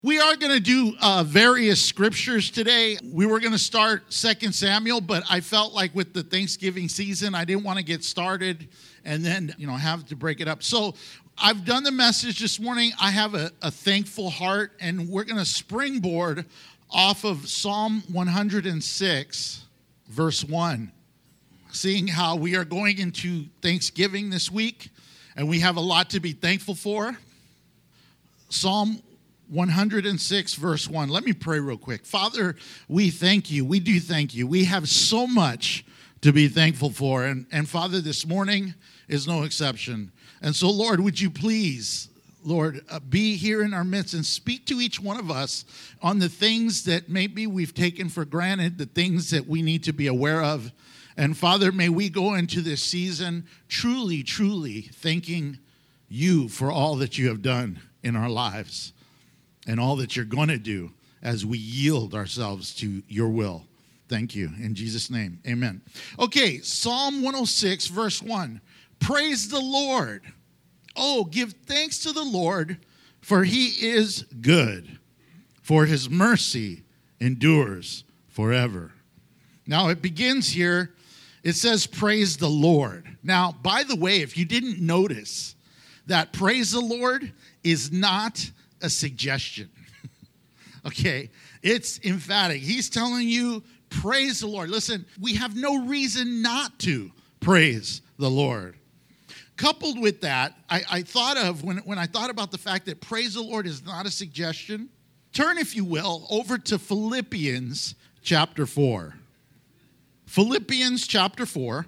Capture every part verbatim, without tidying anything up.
We are going to do uh, various scriptures today. We were going to start Second Samuel, but I felt like with the Thanksgiving season, I didn't want to get started and then, you know, have to break it up. So I've done the message this morning. I have a, a thankful heart, and we're going to springboard off of Psalm one hundred six, verse one, seeing how we are going into Thanksgiving this week, and we have a lot to be thankful for. Psalm one hundred six, verse one. Let me pray real quick. Father, we thank you. We do thank you. We have so much to be thankful for. And, and Father, this morning is no exception. And so, Lord, would you please, Lord, uh, be here in our midst and speak to each one of us on the things that maybe we've taken for granted, the things that we need to be aware of. And Father, may we go into this season truly, truly thanking you for all that you have done in our lives and all that you're going to do as we yield ourselves to your will. Thank you. In Jesus' name, amen. Okay, Psalm one oh six, verse one. Praise the Lord. Oh, give thanks to the Lord, for he is good, for his mercy endures forever. Now, it begins here. It says, praise the Lord. Now, by the way, if you didn't notice, that praise the Lord is not a suggestion. Okay, it's emphatic. He's telling you, praise the Lord. Listen, we have no reason not to praise the Lord. Coupled with that, I, I thought of, when, when I thought about the fact that praise the Lord is not a suggestion, turn, if you will, over to Philippians chapter four. Philippians chapter four.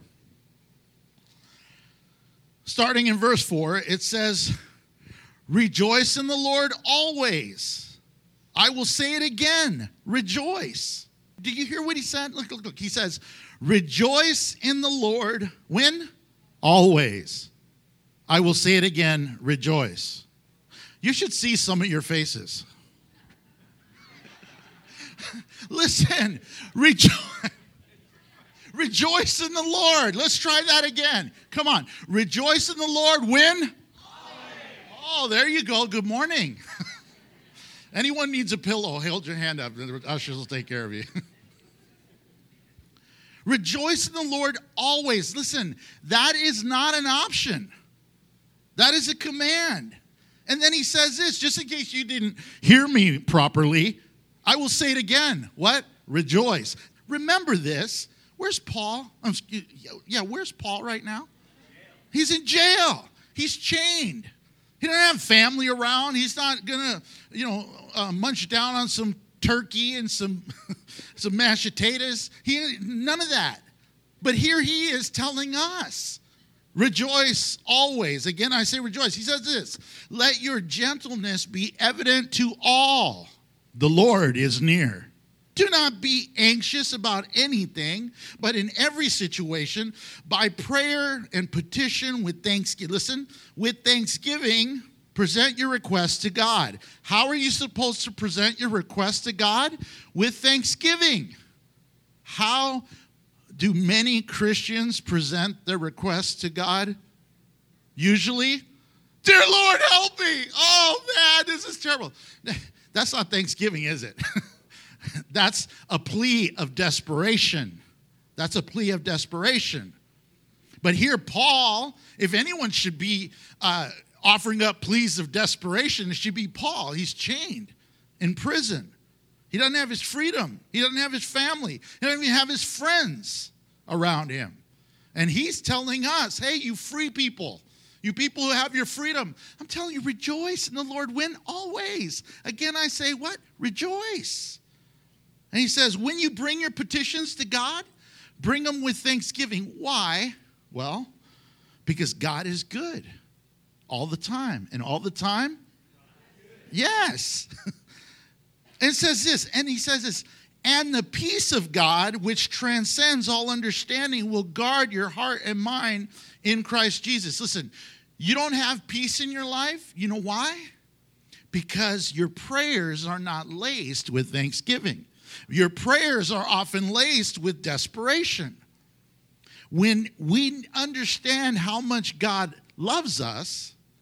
Starting in verse four, it says, rejoice in the Lord always. I will say it again, rejoice. Do you hear what he said? Look, look, look. He says, rejoice in the Lord. When? Always. I will say it again, rejoice. You should see some of your faces. Listen, rejoice. Rejoice in the Lord. Let's try that again. Come on. Rejoice in the Lord when? Always. Oh, there you go. Good morning. Anyone needs a pillow, hold your hand up. The ushers will take care of you. Rejoice in the Lord always. Listen, that is not an option. That is a command. And then he says this, just in case you didn't hear me properly, I will say it again. What? Rejoice. Remember this. Where's Paul? Um, yeah, where's Paul right now? He's in jail. He's chained. He doesn't have family around. He's not going to, you know, uh, munch down on some turkey and some, some mashed potatoes. He, none of that. But here he is telling us, rejoice always. Again, I say rejoice. He says this, let your gentleness be evident to all. The Lord is near. Do not be anxious about anything, but in every situation, by prayer and petition with thanksgiving. Listen, with thanksgiving, present your request to God. How are you supposed to present your request to God? With thanksgiving. How do many Christians present their requests to God? Usually, dear Lord, help me. Oh, man, this is terrible. That's not thanksgiving, is it? That's a plea of desperation. That's a plea of desperation. But here, Paul, if anyone should be uh, offering up pleas of desperation, it should be Paul. He's chained in prison. He doesn't have his freedom. He doesn't have his family. He doesn't even have his friends around him. And he's telling us, hey, you free people, you people who have your freedom, I'm telling you, rejoice in the Lord when? Always. Again, I say what? Rejoice. And he says, when you bring your petitions to God, bring them with thanksgiving. Why? Well, because God is good all the time. And all the time? Yes. And it says this, and he says this, and the peace of God, which transcends all understanding, will guard your heart and mind in Christ Jesus. Listen, you don't have peace in your life. You know why? Because your prayers are not laced with thanksgiving. Your prayers are often laced with desperation. When we understand how much God loves us,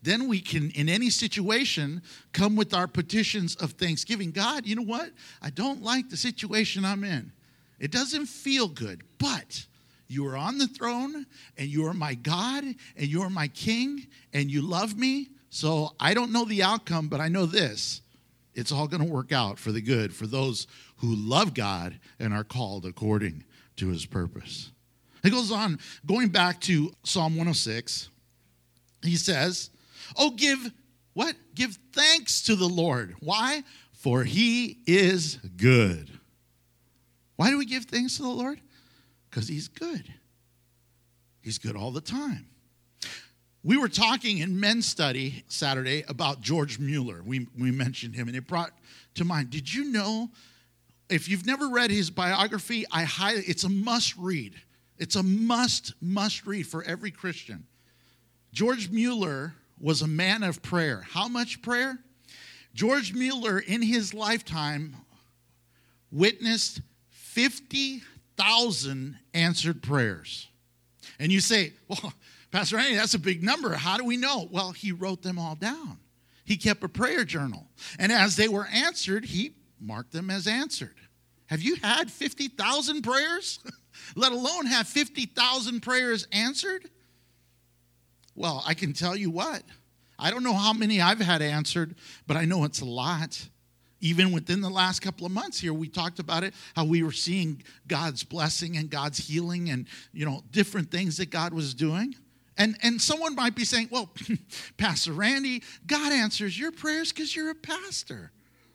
then we can, in any situation, come with our petitions of thanksgiving. God, you know what? I don't like the situation I'm in. It doesn't feel good, but you are on the throne, and you are my God, and you are my King, and you love me. So I don't know the outcome, but I know this. It's all going to work out for the good for those who love God and are called according to his purpose. It goes on, going back to Psalm one oh six, he says, oh, give, what? Give thanks to the Lord. Why? For he is good. Why do we give thanks to the Lord? Because he's good. He's good all the time. We were talking in men's study Saturday about George Mueller. We, we mentioned him, and it brought to mind, did you know, if you've never read his biography, I highly, it's a must read. It's a must, must read for every Christian. George Mueller was a man of prayer. How much prayer? George Mueller, in his lifetime, witnessed fifty thousand answered prayers. And you say, well, Pastor Randy, that's a big number. How do we know? Well, he wrote them all down. He kept a prayer journal. And as they were answered, he marked them as answered. Have you had fifty thousand prayers? Let alone have fifty thousand prayers answered? Well, I can tell you what. I don't know how many I've had answered, but I know it's a lot. Even within the last couple of months here, we talked about it, how we were seeing God's blessing and God's healing and, you know, different things that God was doing. And, and someone might be saying, well, Pastor Randy, God answers your prayers because you're a pastor.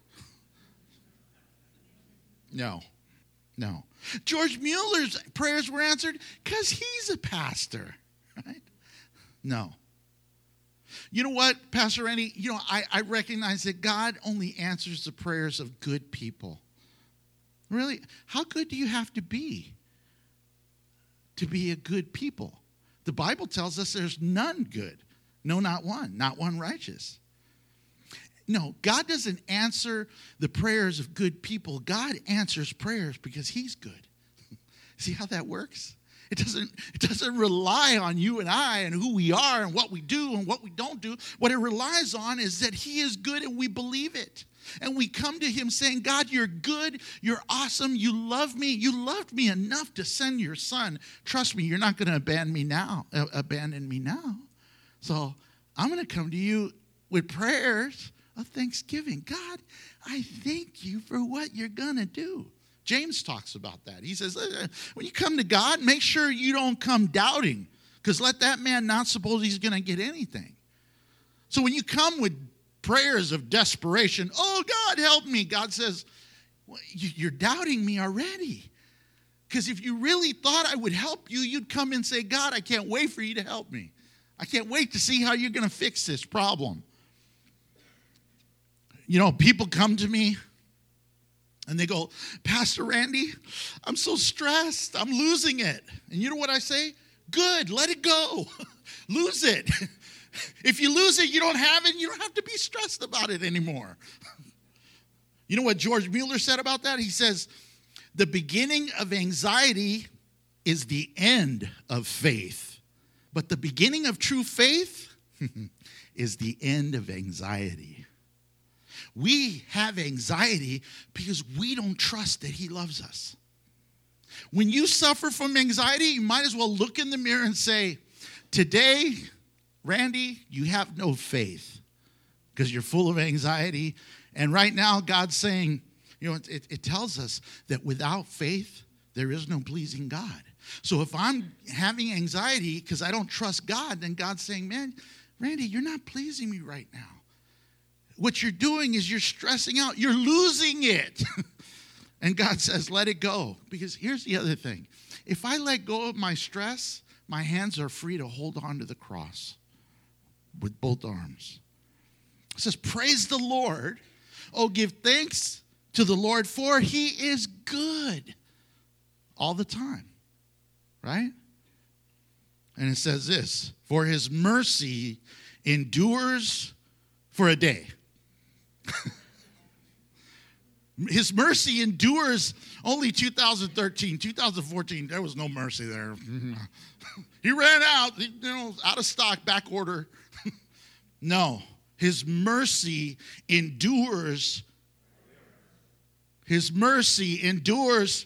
No, no. George Mueller's prayers were answered because he's a pastor, right? No. You know what, Pastor Randy? You know, I, I recognize that God only answers the prayers of good people. Really, how good do you have to be to be a good people? The Bible tells us there's none good. No, not one. Not one righteous. No, God doesn't answer the prayers of good people. God answers prayers because he's good. See how that works? It doesn't, it doesn't rely on you and I and who we are and what we do and what we don't do. What it relies on is that he is good and we believe it. And we come to him saying, God, you're good. You're awesome. You love me. You loved me enough to send your son. Trust me, you're not going to abandon me now. Uh, abandon me now. So I'm going to come to you with prayers of thanksgiving. God, I thank you for what you're going to do. James talks about that. He says, when you come to God, make sure you don't come doubting, because let that man not suppose he's going to get anything. So when you come with prayers of desperation, oh, God, help me, God says, well, you're doubting me already. Because if you really thought I would help you, you'd come and say, God, I can't wait for you to help me. I can't wait to see how you're going to fix this problem. You know, people come to me and they go, Pastor Randy, I'm so stressed. I'm losing it. And you know what I say? Good, let it go. Lose it. If you lose it, you don't have it, you don't have to be stressed about it anymore. You know what George Mueller said about that? He says, the beginning of anxiety is the end of faith. But the beginning of true faith is the end of anxiety. We have anxiety because we don't trust that he loves us. When you suffer from anxiety, you might as well look in the mirror and say, today, Randy, you have no faith because you're full of anxiety. And right now, God's saying, you know, it, it tells us that without faith, there is no pleasing God. So if I'm having anxiety because I don't trust God, then God's saying, man, Randy, you're not pleasing me right now. What you're doing is you're stressing out. You're losing it. And God says, let it go. Because here's the other thing. If I let go of my stress, my hands are free to hold on to the cross with both arms. It says, praise the Lord. Oh, give thanks to the Lord, for he is good all the time. Right? And it says this, for his mercy endures for a day. His mercy endures only two thousand thirteen. two thousand fourteen, there was no mercy there. He ran out, you know, out of stock, back order. No, his mercy endures. His mercy endures.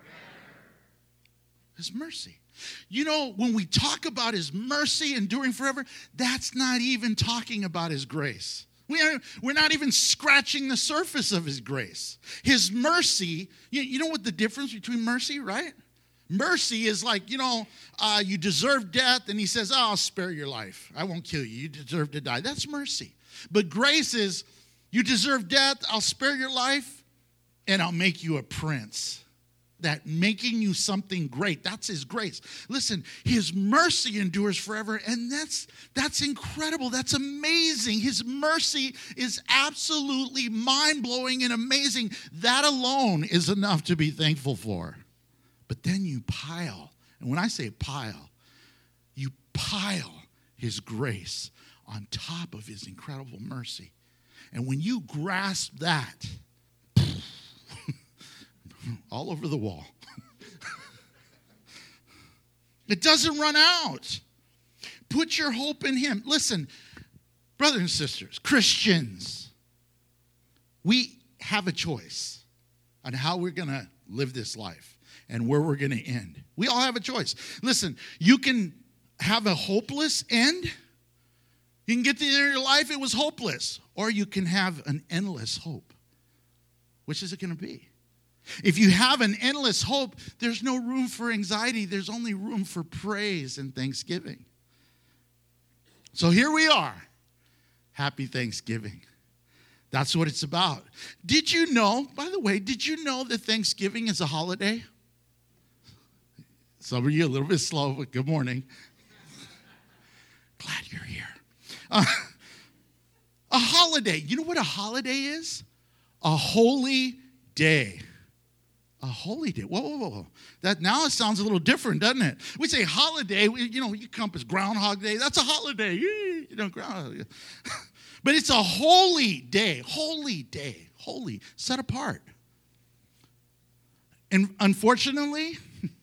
His mercy. You know, when we talk about his mercy enduring forever, that's not even talking about his grace. We are, we're not even scratching the surface of his grace. His mercy, you, you know what the difference between mercy, right? Mercy is like, you know, uh, you deserve death, and he says, oh, I'll spare your life. I won't kill you. You deserve to die. That's mercy. But grace is, you deserve death, I'll spare your life, and I'll make you a prince. That making you something great, that's his grace. Listen, his mercy endures forever, and that's that's incredible. That's amazing. His mercy is absolutely mind-blowing and amazing. That alone is enough to be thankful for. But then you pile, and when I say pile, you pile his grace on top of his incredible mercy. And when you grasp that, all over the wall. It doesn't run out. Put your hope in him. Listen, brothers and sisters, Christians, we have a choice on how we're going to live this life and where we're going to end. We all have a choice. Listen, you can have a hopeless end. You can get to the end of your life, it was hopeless. Or you can have an endless hope. Which is it going to be? If you have an endless hope, there's no room for anxiety. There's only room for praise and thanksgiving. So here we are. Happy Thanksgiving. That's what it's about. Did you know, by the way, did you know that Thanksgiving is a holiday? Some of you a little bit slow, but good morning. Glad you're here. Uh, a holiday. You know what a holiday is? A holy day. A holy day. Whoa, whoa, whoa. That now it sounds a little different, doesn't it? We say holiday, we, you know, you come up as Groundhog Day. That's a holiday. You know, Groundhog. But it's a holy day. Holy day. Holy. Set apart. And unfortunately,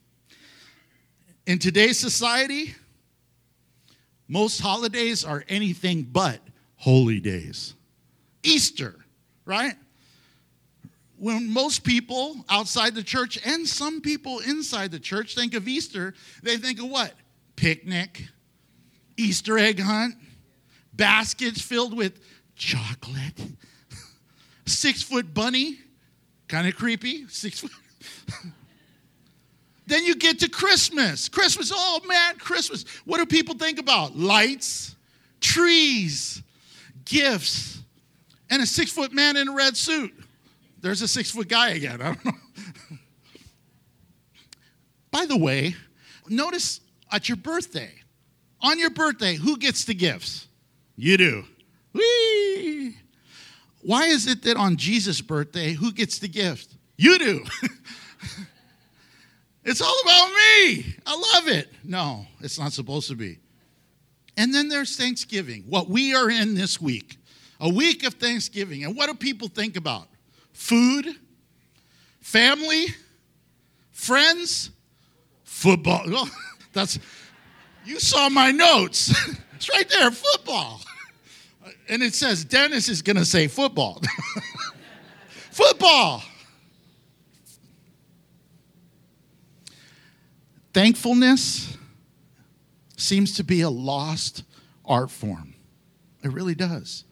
in today's society, most holidays are anything but holy days. Easter, right? When most people outside the church and some people inside the church think of Easter, they think of what? Picnic, Easter egg hunt, baskets filled with chocolate, six-foot bunny, kind of creepy, six foot. Then you get to Christmas. Christmas, oh man, Christmas. What do people think about? Lights, trees, gifts, and a six-foot man in a red suit. There's a six-foot guy again. I don't know. By the way, notice at your birthday, on your birthday, who gets the gifts? You do. Whee! Why is it that on Jesus' birthday, who gets the gift? You do. It's all about me. I love it. No, it's not supposed to be. And then there's Thanksgiving, what we are in this week, a week of Thanksgiving. And what do people think about? Food, family, friends, football. Well, that's, you saw my notes. It's right there, football. And it says Dennis is going to say football. Football. Thankfulness seems to be a lost art form. It really does.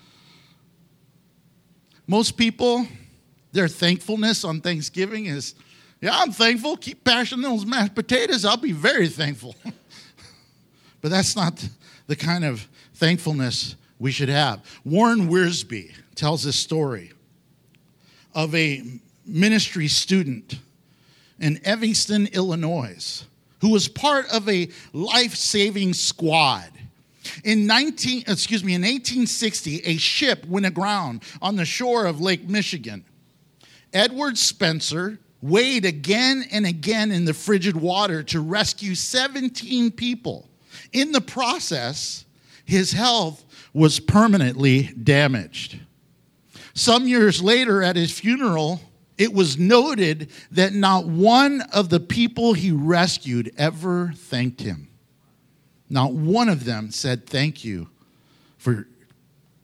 Most people, their thankfulness on Thanksgiving is, yeah, I'm thankful. Keep passing those mashed potatoes. I'll be very thankful. But that's not the kind of thankfulness we should have. Warren Wiersbe tells this story of a ministry student in Evanston, Illinois, who was part of a life-saving squad. In nineteen, excuse me, in eighteen sixty, a ship went aground on the shore of Lake Michigan. Edward Spencer waded again and again in the frigid water to rescue seventeen people. In the process, his health was permanently damaged. Some years later, at his funeral, it was noted that not one of the people he rescued ever thanked him. Not one of them said thank you for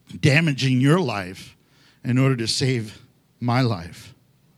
damaging your life in order to save my life.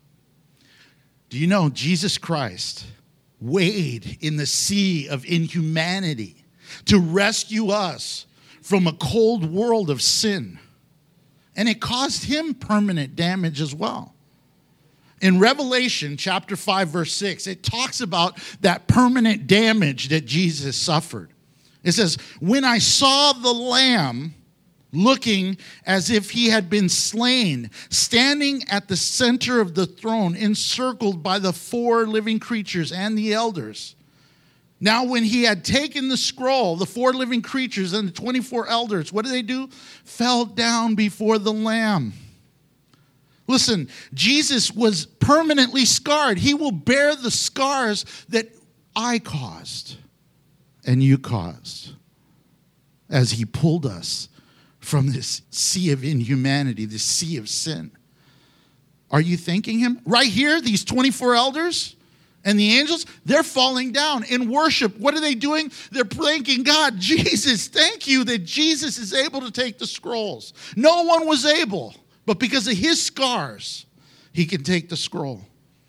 Do you know Jesus Christ wade in the sea of inhumanity to rescue us from a cold world of sin? And it caused him permanent damage as well. In Revelation chapter five, verse six, it talks about that permanent damage that Jesus suffered. It says, when I saw the Lamb looking as if he had been slain, standing at the center of the throne, encircled by the four living creatures and the elders. Now, when he had taken the scroll, the four living creatures and the twenty-four elders, what did they do? Fell down before the Lamb. Listen, Jesus was permanently scarred. He will bear the scars that I caused and you caused as he pulled us from this sea of inhumanity, this sea of sin. Are you thanking him? Right here, these twenty-four elders and the angels, they're falling down in worship. What are they doing? They're thanking God. Jesus, thank you that Jesus is able to take the scrolls. No one was able, but because of his scars, he can take the scroll.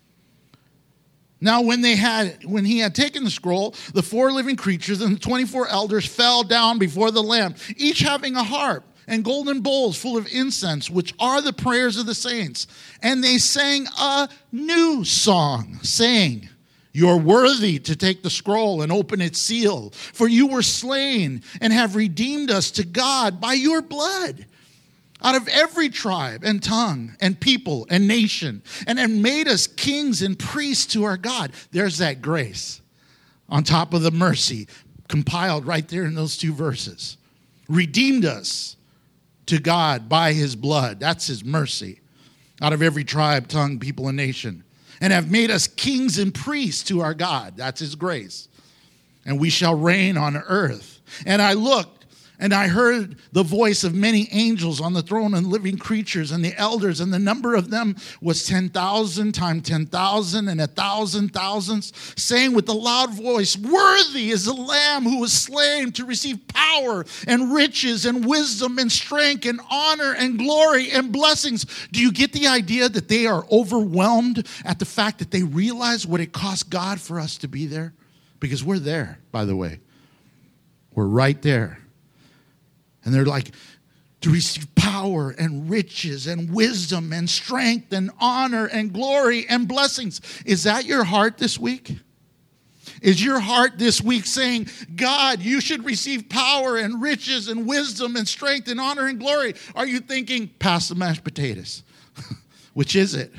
Now, when they had, when he had taken the scroll, the four living creatures and the twenty-four elders fell down before the Lamb, each having a harp and golden bowls full of incense, which are the prayers of the saints. And they sang a new song, saying, "You're worthy to take the scroll and open its seal, for you were slain and have redeemed us to God by your blood, out of every tribe and tongue and people and nation, and have made us kings and priests to our God." There's that grace on top of the mercy compiled right there in those two verses. Redeemed us to God by his blood. That's his mercy. Out of every tribe, tongue, people, and nation. And have made us kings and priests to our God. That's his grace. And we shall reign on earth. And I looked, and I heard the voice of many angels on the throne and living creatures and the elders, and the number of them was ten thousand times ten thousand and a thousand thousands, saying with a loud voice, "Worthy is the Lamb who was slain to receive power and riches and wisdom and strength and honor and glory and blessings." Do you get the idea that they are overwhelmed at the fact that they realize what it cost God for us to be there? Because we're there, by the way. We're right there. And they're like, to receive power and riches and wisdom and strength and honor and glory and blessings. Is that your heart this week? Is your heart this week saying, God, you should receive power and riches and wisdom and strength and honor and glory? Are you thinking, pass the mashed potatoes? Which is it?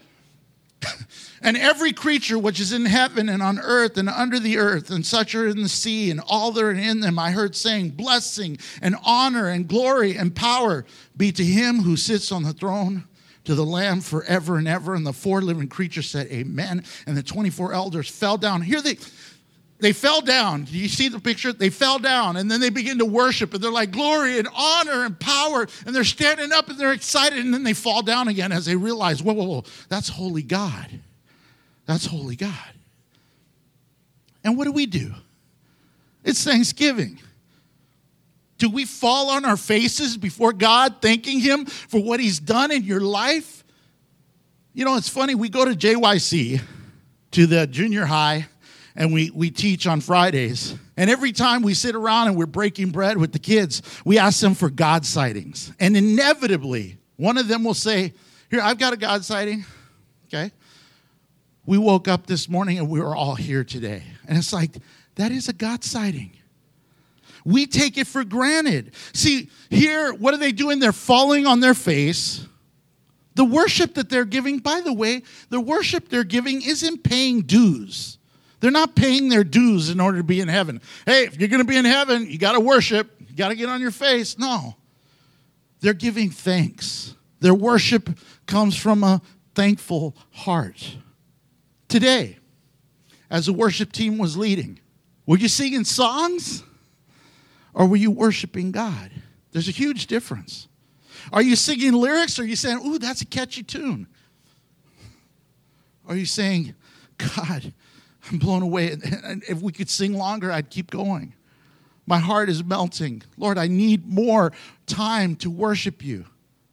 And every creature which is in heaven and on earth and under the earth, and such are in the sea, and all that are in them, I heard saying, blessing and honor and glory and power be to him who sits on the throne, to the Lamb forever and ever. And the four living creatures said, amen. And the twenty-four elders fell down. Here they, they fell down. Do you see the picture? They fell down, and then they begin to worship, and they're like, glory and honor and power. And they're standing up, and they're excited, and then they fall down again as they realize, whoa, whoa, whoa, that's holy God. That's holy God. And what do we do? It's Thanksgiving. Do we fall on our faces before God, thanking him for what he's done in your life? You know, it's funny. We go to J Y C, to the junior high, and we, we teach on Fridays. And every time we sit around and we're breaking bread with the kids, we ask them for God sightings. And inevitably, one of them will say, here, I've got a God sighting. Okay. We woke up this morning and we were all here today. And it's like, that is a God sighting. We take it for granted. See, here, what are they doing? They're falling on their face. The worship that they're giving, by the way, the worship they're giving isn't paying dues. They're not paying their dues in order to be in heaven. Hey, if you're going to be in heaven, you got to worship. You got to get on your face. No. They're giving thanks. Their worship comes from a thankful heart. Today, as the worship team was leading, were you singing songs or were you worshiping God? There's a huge difference. Are you singing lyrics or are you saying, ooh, that's a catchy tune? Are you saying, God, I'm blown away, and if we could sing longer, I'd keep going? My heart is melting. Lord, I need more time to worship you.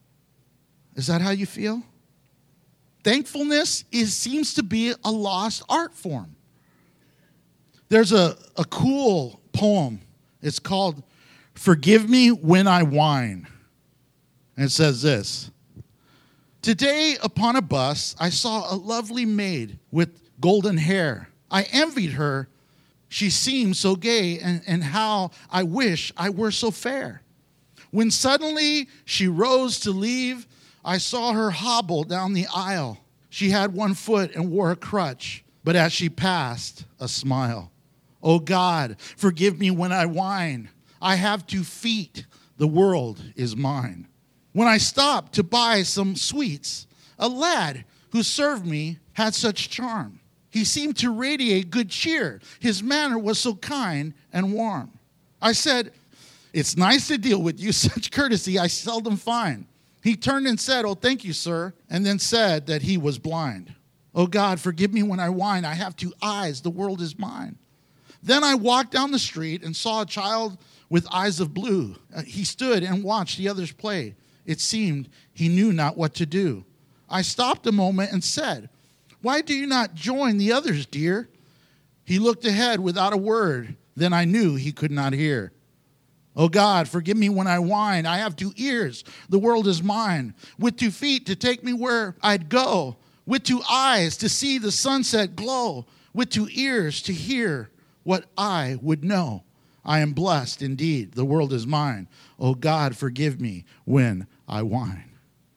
Is that how you feel? Thankfulness is seems to be a lost art form. There's a, a cool poem. It's called Forgive Me When I Whine. And it says this. Today upon a bus, I saw a lovely maid with golden hair. I envied her. She seemed so gay, and, and how I wish I were so fair. When suddenly she rose to leave, I saw her hobble down the aisle. She had one foot and wore a crutch, but as she passed, a smile. Oh God, forgive me when I whine. I have two feet. The world is mine. When I stopped to buy some sweets, a lad who served me had such charm. He seemed to radiate good cheer. His manner was so kind and warm. I said, it's nice to deal with you. Such courtesy I seldom find. He turned and said, oh, thank you, sir, and then said that he was blind. Oh, God, forgive me when I whine. I have two eyes. The world is mine. Then I walked down the street and saw a child with eyes of blue. Uh, he stood and watched the others play. It seemed he knew not what to do. I stopped a moment and said, why do you not join the others, dear? He looked ahead without a word. Then I knew he could not hear. Oh God, forgive me when I whine. I have two ears. The world is mine. With two feet to take me where I'd go. With two eyes to see the sunset glow. With two ears to hear what I would know. I am blessed indeed. The world is mine. Oh God, forgive me when I whine.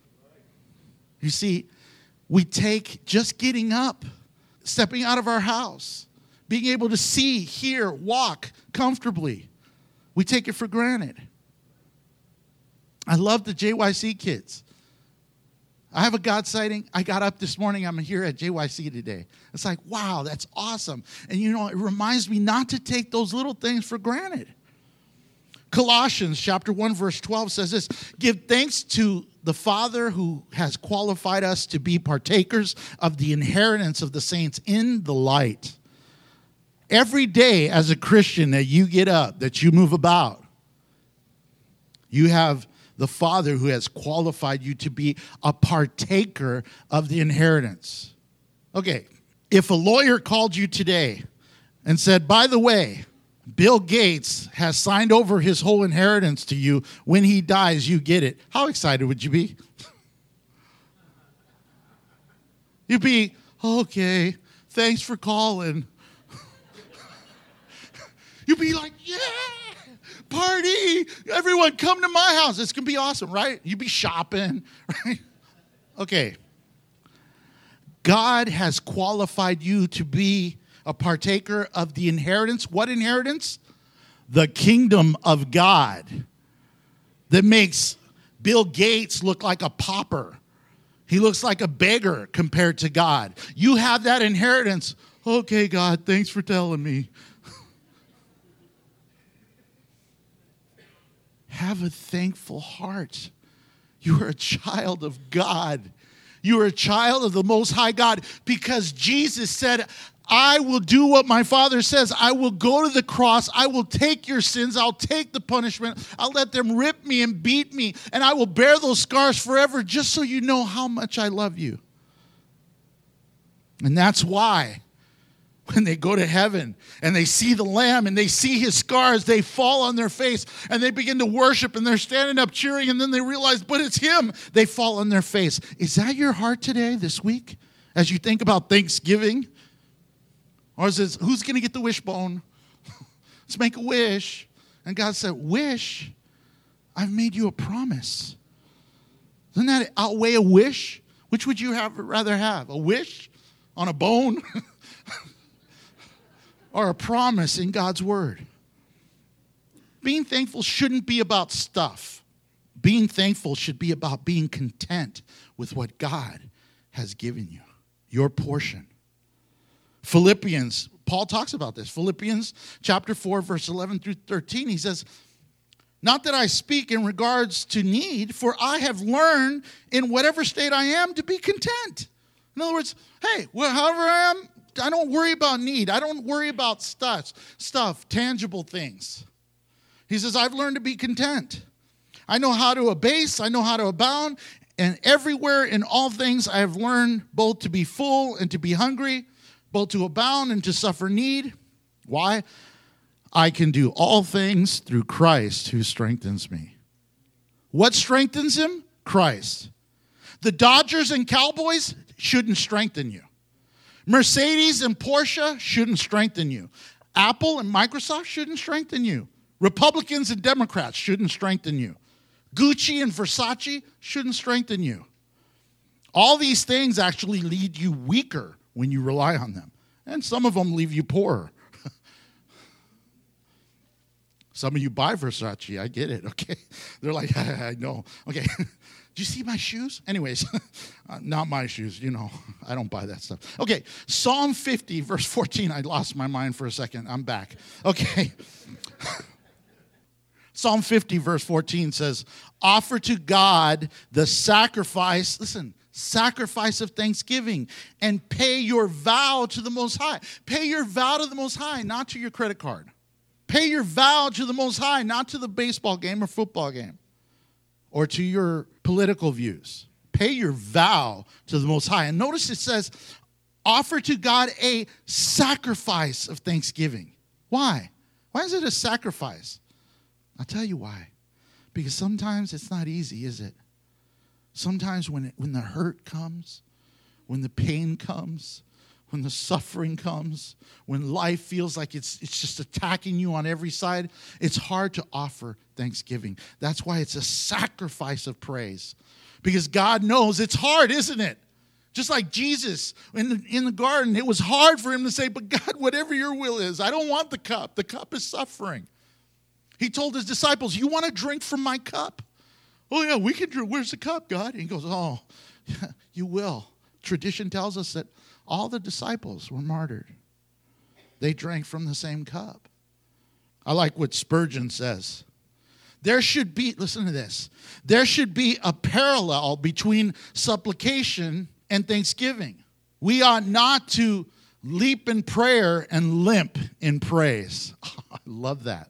You see, we take just getting up, stepping out of our house, being able to see, hear, walk comfortably. We take it for granted. I love the J Y C kids. I have a God sighting. I got up this morning. I'm here at J Y C today. It's like, wow, that's awesome. And you know, it reminds me not to take those little things for granted. Colossians chapter one, verse twelve says this, give thanks to the Father who has qualified us to be partakers of the inheritance of the saints in the light. Every day as a Christian that you get up, that you move about, you have the Father who has qualified you to be a partaker of the inheritance. Okay, if a lawyer called you today and said, by the way, Bill Gates has signed over his whole inheritance to you. When he dies, you get it. How excited would you be? You'd be, okay, thanks for calling. You'd be like, yeah, party. Everyone come to my house. It's going to be awesome, right? You'd be shopping, right? Okay. God has qualified you to be a partaker of the inheritance. What inheritance? The kingdom of God that makes Bill Gates look like a pauper. He looks like a beggar compared to God. You have that inheritance. Okay, God, thanks for telling me. Have a thankful heart. You are a child of God. You are a child of the Most High God because Jesus said, I will do what my Father says. I will go to the cross. I will take your sins. I'll take the punishment. I'll let them rip me and beat me, and I will bear those scars forever just so you know how much I love you. And that's why when they go to heaven and they see the Lamb and they see his scars, they fall on their face and they begin to worship and they're standing up cheering, and then they realize, but it's him. They fall on their face. Is that your heart today, this week, as you think about Thanksgiving? Or is it, who's going to get the wishbone? Let's make a wish. And God said, wish? I've made you a promise. Doesn't that outweigh a wish? Which would you have rather have? A wish on a bone? Or a promise in God's word? Being thankful shouldn't be about stuff. Being thankful should be about being content with what God has given you, your portion. Philippians, Paul talks about this. Philippians chapter four, verse eleven through thirteen, he says, not that I speak in regards to need, for I have learned in whatever state I am to be content. In other words, hey, well, however I am, I don't worry about need. I don't worry about stuff, stuff, tangible things. He says, I've learned to be content. I know how to abase. I know how to abound. And everywhere in all things I have learned both to be full and to be hungry, both to abound and to suffer need. Why? I can do all things through Christ who strengthens me. What strengthens him? Christ. The Dodgers and Cowboys shouldn't strengthen you. Mercedes and Porsche shouldn't strengthen you. Apple and Microsoft shouldn't strengthen you. Republicans and Democrats shouldn't strengthen you. Gucci and Versace shouldn't strengthen you. All these things actually lead you weaker when you rely on them. And some of them leave you poorer. Some of you buy Versace. I get it, okay? They're like, I know. Okay, do you see my shoes? Anyways, uh, not my shoes, you know. I don't buy that stuff. Okay, Psalm fifty, verse fourteen. I lost my mind for a second. I'm back. Okay. Psalm fifty, verse fourteen says, offer to God the sacrifice, listen, sacrifice of thanksgiving, and pay your vow to the Most High. Pay your vow to the Most High, not to your credit card. Pay your vow to the Most High, not to the baseball game or football game or to your political views. Pay your vow to the Most High. And notice it says, offer to God a sacrifice of thanksgiving. Why? Why is it a sacrifice? I'll tell you why. Because sometimes it's not easy, is it? Sometimes when it, when the hurt comes, when the pain comes, when the suffering comes, when life feels like it's it's just attacking you on every side, it's hard to offer thanksgiving. That's why it's a sacrifice of praise. Because God knows it's hard, isn't it? Just like Jesus in the, in the garden, it was hard for him to say, but God, whatever your will is, I don't want the cup. The cup is suffering. He told his disciples, you want to drink from my cup? Oh, yeah, we can drink. Where's the cup, God? And he goes, oh, yeah, you will. Tradition tells us that all the disciples were martyred. They drank from the same cup. I like what Spurgeon says. There should be, listen to this, there should be a parallel between supplication and thanksgiving. We ought not to leap in prayer and limp in praise. I love that.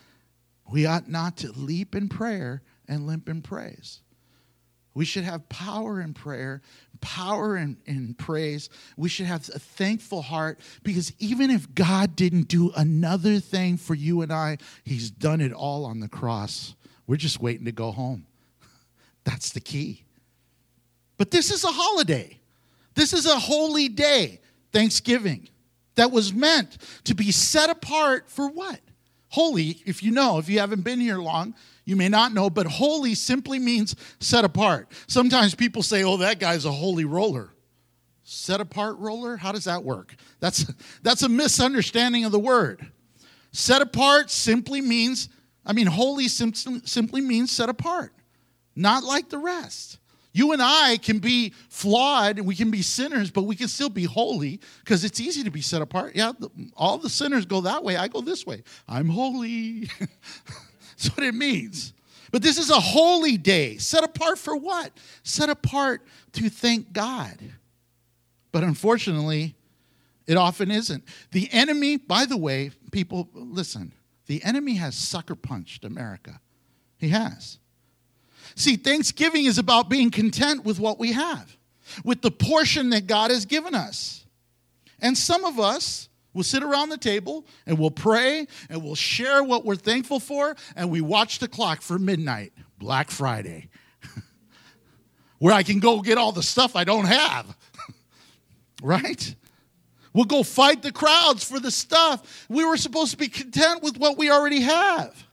We ought not to leap in prayer and limp in praise. We should have power in prayer, power in, in praise. We should have a thankful heart because even if God didn't do another thing for you and I, he's done it all on the cross. We're just waiting to go home. That's the key. But this is a holiday. This is a holy day, Thanksgiving, that was meant to be set apart for what? Holy, if you know, if you haven't been here long, you may not know, but holy simply means set apart. Sometimes people say, oh, that guy's a holy roller. Set apart roller? How does that work? That's, that's a misunderstanding of the word. Set apart simply means, I mean, holy sim- simply means set apart, not like the rest. You and I can be flawed, and we can be sinners, but we can still be holy because it's easy to be set apart. Yeah, the, all the sinners go that way. I go this way. I'm holy. That's what it means. But this is a holy day. Set apart for what? Set apart to thank God. But unfortunately, it often isn't. The enemy, by the way, people, listen, the enemy has sucker punched America. He has. See, Thanksgiving is about being content with what we have, with the portion that God has given us. And some of us will sit around the table and we'll pray and we'll share what we're thankful for, and we watch the clock for midnight, Black Friday, where I can go get all the stuff I don't have, right? We'll go fight the crowds for the stuff. We were supposed to be content with what we already have.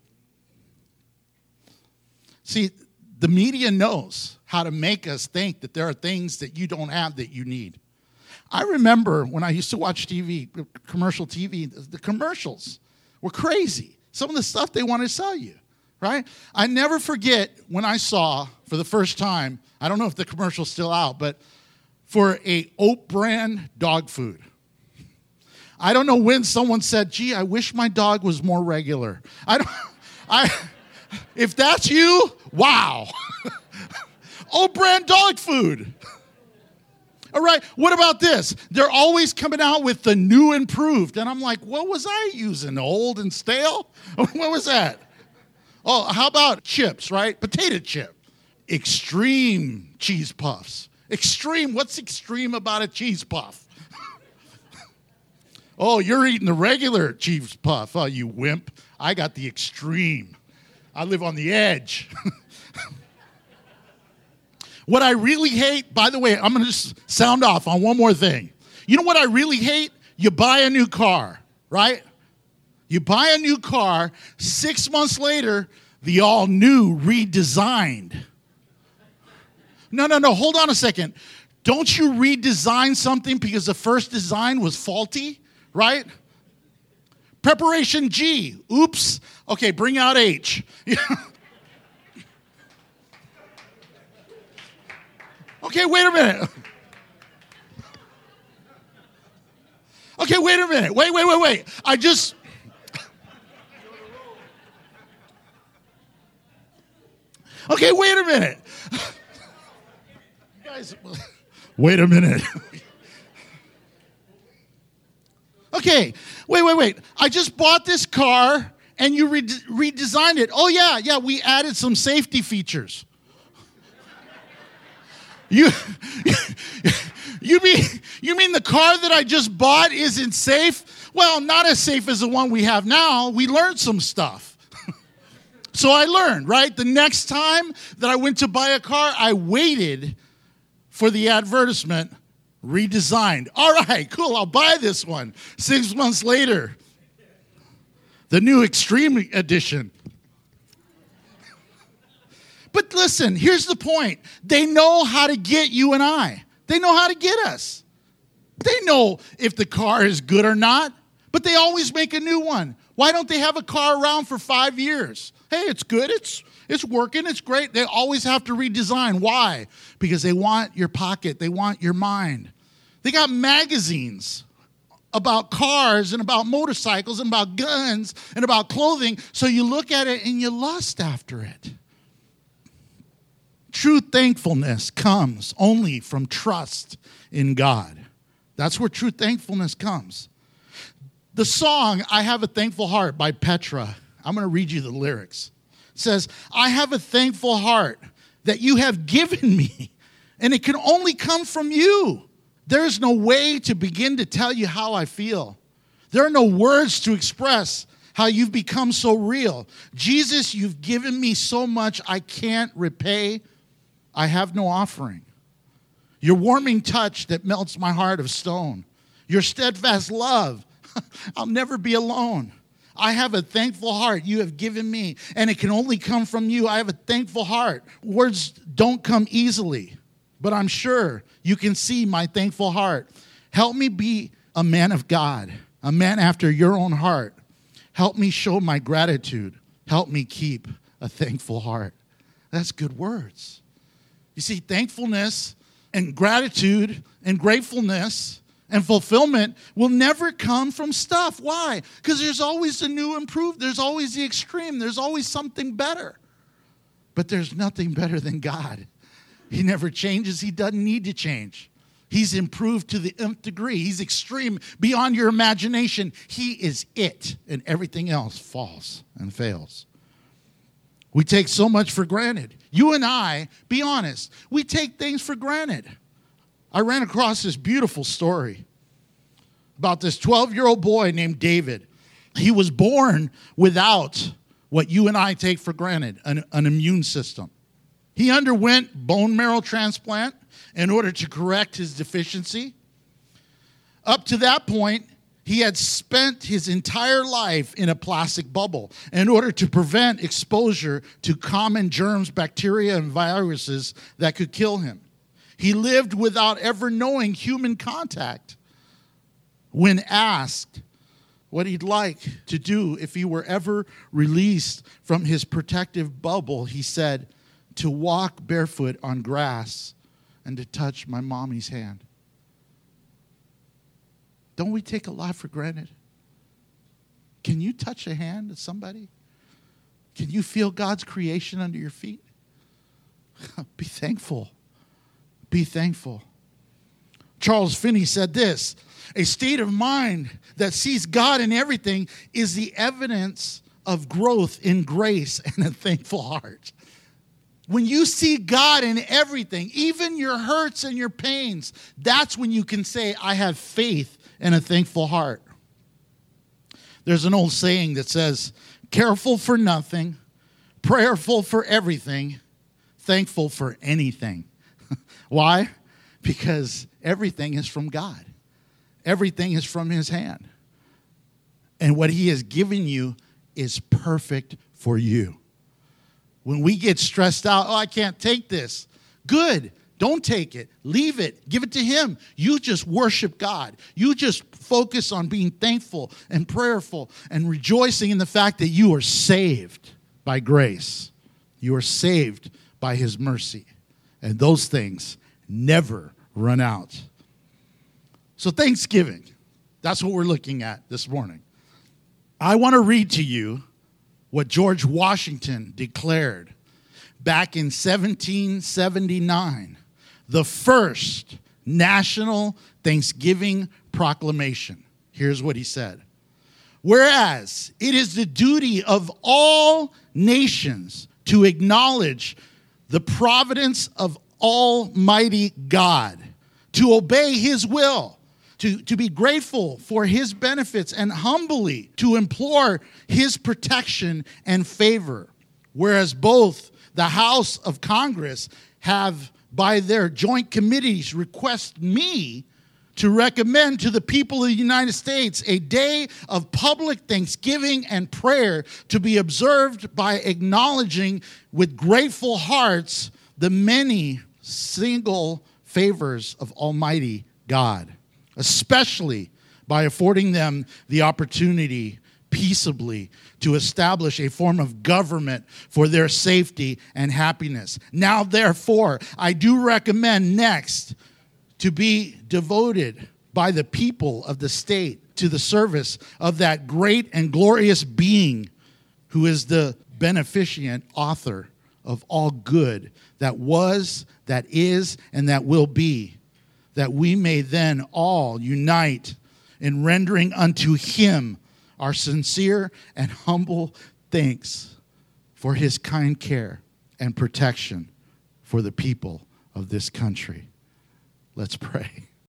See, the media knows how to make us think that there are things that you don't have that you need. I remember when I used to watch T V, commercial T V, the commercials were crazy. Some of the stuff they want to sell you, right? I never forget when I saw for the first time, I don't know if the commercial's still out, but for a Oat brand dog food. I don't know when someone said, gee, I wish my dog was more regular. I don't, I... If that's you, wow. Oat brand dog food. All right, what about this? They're always coming out with the new improved. And I'm like, what was I using? Old and stale? What was that? Oh, how about chips, right? Potato chip. Extreme cheese puffs. Extreme, what's extreme about a cheese puff? Oh, you're eating the regular cheese puff. Oh, you wimp. I got the extreme. I live on the edge. What I really hate, by the way, I'm going to just sound off on one more thing. You know what I really hate? You buy a new car, right? You buy a new car, six months later, the all-new, redesigned. No, no, no, hold on a second. Don't you redesign something because the first design was faulty, right? Preparation G, oops. Okay, bring out H. Okay, wait a minute. Okay, wait a minute. Wait, wait, wait, wait. I just... Okay, wait a minute. Guys, wait a minute. Okay, wait, wait, wait. I just bought this car and you re- redesigned it. Oh, yeah, yeah, we added some safety features. You, you mean you mean the car that I just bought isn't safe? Well, not as safe as the one we have now. We learned some stuff. So I learned, right? The next time that I went to buy a car, I waited for the advertisement, redesigned. All right, cool, I'll buy this one. Six months later, the new Extreme Edition. But listen, here's the point. They know how to get you and I. They know how to get us. They know if the car is good or not, but they always make a new one. Why don't they have a car around for five years? Hey, it's good, it's it's working, it's great. They always have to redesign. Why? Because they want your pocket, they want your mind. They got magazines about cars and about motorcycles and about guns and about clothing, so you look at it and you lust after it. True thankfulness comes only from trust in God. That's where true thankfulness comes. The song, I Have a Thankful Heart by Petra, I'm going to read you the lyrics. It says, I have a thankful heart that you have given me, and it can only come from you. There is no way to begin to tell you how I feel. There are no words to express how you've become so real. Jesus, you've given me so much I can't repay. I have no offering. Your warming touch that melts my heart of stone. Your steadfast love. I'll never be alone. I have a thankful heart you have given me, and it can only come from you. I have a thankful heart. Words don't come easily, but I'm sure you can see my thankful heart. Help me be a man of God, a man after your own heart. Help me show my gratitude. Help me keep a thankful heart. That's good words. You see, thankfulness and gratitude and gratefulness and fulfillment will never come from stuff. Why? Because there's always the new improved. There's always the extreme. There's always something better. But there's nothing better than God. He never changes. He doesn't need to change. He's improved to the nth degree. He's extreme beyond your imagination. He is it, and everything else falls and fails. We take so much for granted. You and I, be honest, we take things for granted. I ran across this beautiful story about this twelve-year-old boy named David. He was born without what you and I take for granted, an, an immune system. He underwent bone marrow transplant in order to correct his deficiency. Up to that point, he had spent his entire life in a plastic bubble in order to prevent exposure to common germs, bacteria, and viruses that could kill him. He lived without ever knowing human contact. When asked what he'd like to do if he were ever released from his protective bubble, he said, to walk barefoot on grass and to touch my mommy's hand. Don't we take a lot for granted? Can you touch a hand of somebody? Can you feel God's creation under your feet? Be thankful. Be thankful. Charles Finney said this: a state of mind that sees God in everything is the evidence of growth in grace and a thankful heart. When you see God in everything, even your hurts and your pains, that's when you can say, I have faith and a thankful heart. There's an old saying that says, careful for nothing, prayerful for everything, thankful for anything. Why? Because everything is from God. Everything is from his hand. And what he has given you is perfect for you. When we get stressed out, oh, I can't take this. Good. Don't take it. Leave it. Give it to him. You just worship God. You just focus on being thankful and prayerful and rejoicing in the fact that you are saved by grace. You are saved by his mercy. And those things never run out. So Thanksgiving, that's what we're looking at this morning. I want to read to you what George Washington declared back in seventeen seventy-nine, the first national Thanksgiving proclamation. Here's what he said. Whereas it is the duty of all nations to acknowledge the providence of Almighty God, to obey his will, To, to be grateful for his benefits, and humbly to implore his protection and favor. Whereas both the House of Congress have, by their joint committees, requested me to recommend to the people of the United States a day of public thanksgiving and prayer to be observed by acknowledging with grateful hearts the many single favors of Almighty God, especially by affording them the opportunity peaceably to establish a form of government for their safety and happiness. Now, therefore, I do recommend next to be devoted by the people of the state to the service of that great and glorious being who is the beneficent author of all good that was, that is, and that will be, that we may then all unite in rendering unto him our sincere and humble thanks for his kind care and protection for the people of this country. Let's pray.